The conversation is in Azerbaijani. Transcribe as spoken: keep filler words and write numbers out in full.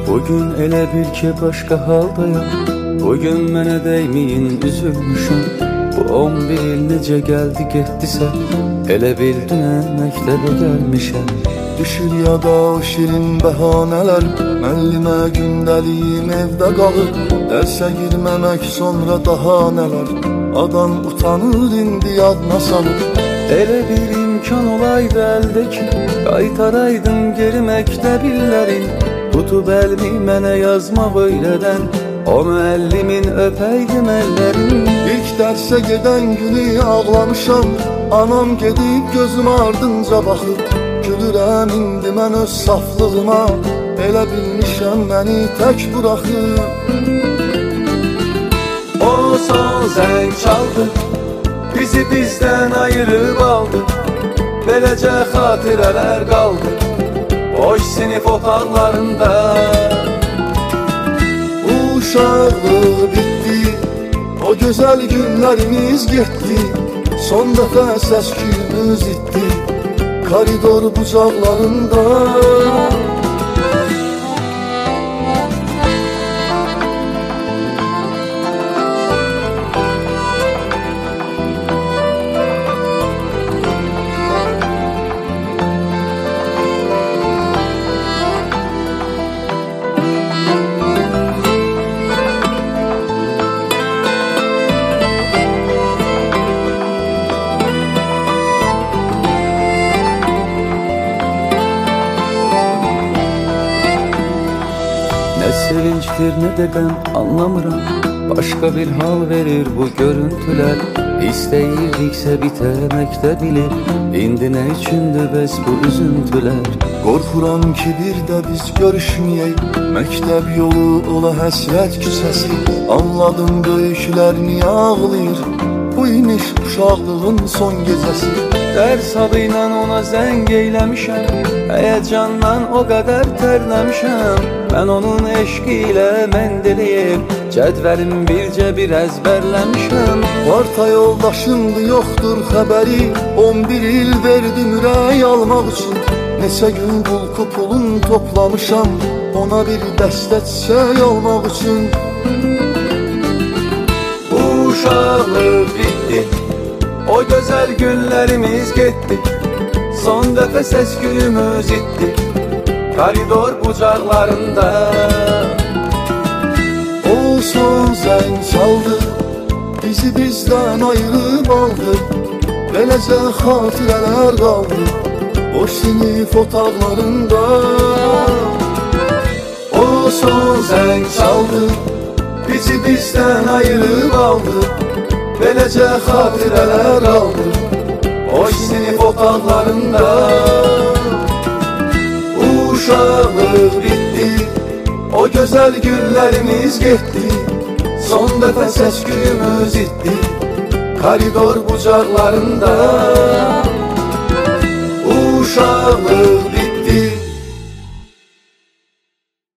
Bugün elə bil ki başqa haldayam. Bugün mənə dəyməyin üzülmüşəm. Bu on bir il necə gəldi getdisə, elə bil dünən məktəbə gəlmişəm. Düşür yada o şirin bəhanələr, müəllimə gündəliyim evdə qalır. Dərsə girməmək sonra daha nələr, adam utanır indi yadına salır. Elə bir imkan olaydı əldəki, qaytaraydım geri məktəb illərin. Tutub əlmi mənə yazmaq öylədən, o müəllimin öpəydim əllərin. İlk dərsə gedən günü ağlamışam, anam gedib gözüm ardınca baxır. Gülürəm indi mən öz saflığıma, elə bilmişəm məni tək buraxır. O son zəng çaldı, bizi bizdən ayırıb aldı. Beləcə xatirələr qaldı boş sinif otaqlarında. Uşaqlıq bitdi, o gözəl günlərimiz getdi. Son dəfə səs-küyümüz itdi koridor bucaqlarında. Nə sevincdir, nə də qəm anlamıram. Başqa bir hal verir bu görüntülər. İstəyirdiksə bitərməkdə bilir. İndi nə üçündür bəs bu üzüntülər? Qorxuram ki bir də biz görüşməyək, məktəb yolu ola həsrət küçəsi. Anladım böyüklər niyə ağlayır, bu imiş uşaqlığın son gecəsi. Dərs adıyla ona zəng eyləmişəm, həyəcandan o qədər tərləmişəm. Mən onun eşqi ilə məndəliyim, cədvəlim bircə bir əzbərləmişəm. Parta yoldaşımdı, yoxdur xəbəri, on bir il verdim ürək almaq üçün. Neçə gün bulku pulun toplamışam, ona bir dəstə çiçək almaq üçün. Uşaqlıq bitdi, o gözəl günlərimiz getdi. Son dəfə səs-küyümüz itdi koridor bucaqlarında. O son zəng çaldı, bizi bizdən ayırıb aldı. Beləcə xatirələr qaldı boş sinif otaqlarında. O son zəng çaldı, bizi bizdən ayırıb aldı. Beləcə xatirələr qaldı boş sinif otaqlarında. Uşaqlıq bitdi, o gözəl günlərimiz getdi. Son dəfə səs-küyümüz itdi koridor bucaqlarında. Uşaqlıq